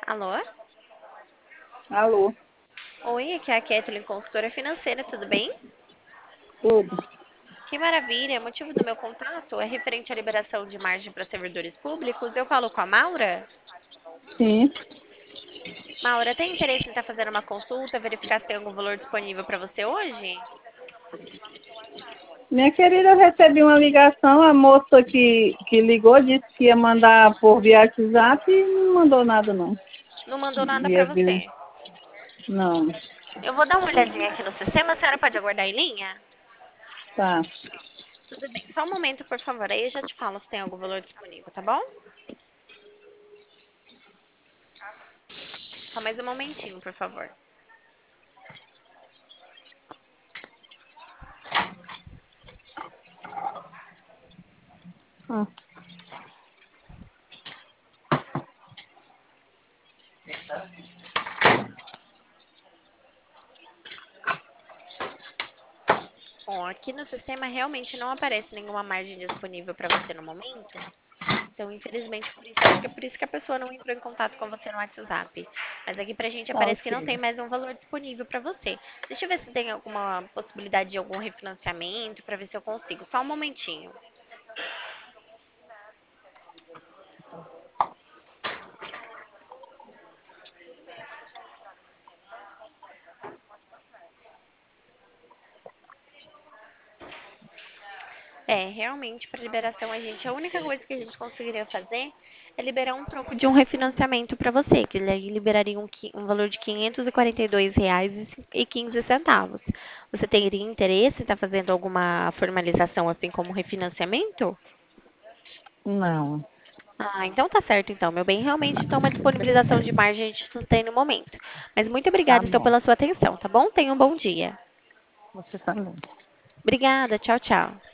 Alô? Alô, Oi, aqui é a Kathleen, consultora financeira, tudo bem? tudo? Que maravilha! O motivo do meu contato é referente à liberação de margem para servidores públicos. Eu falo com a Maura. Sim. Maura, tem interesse em estar fazendo uma consulta, verificar se tem algum valor disponível para você hoje? Minha querida, eu recebi uma ligação, a moça que ligou disse que ia mandar por via WhatsApp e não mandou nada não. Não mandou nada para Via, via. você. Não, Eu vou dar uma olhadinha aqui no sistema, a senhora pode aguardar em linha? tá, Tudo bem, só um momento, por favor, aí eu já te falo se tem algum valor disponível, tá bom? Só mais um momentinho, por favor. ah, Bom, aqui no sistema realmente não aparece nenhuma margem disponível para você no momento. Então, infelizmente, acho que é por isso que a pessoa não entrou em contato com você no WhatsApp. Mas aqui pra gente tá aparece que não ok. tem mais um valor disponível para você. Deixa eu ver se tem alguma possibilidade de algum refinanciamento para ver se eu consigo. Só um momentinho. É, realmente, para liberação, a única coisa que a gente conseguiria fazer é liberar um troco de um refinanciamento para você, que ele liberaria um valor de R$ 542,15. Você teria interesse em estar fazendo alguma formalização assim como refinanciamento? Não, Ah, então tá certo então, meu bem. Realmente, então, uma disponibilização de margem a gente não tem no momento. Mas muito tá obrigada, então, bom. pela sua atenção, tá bom? Tenha um bom dia. Você também. Obrigada, tchau, tchau.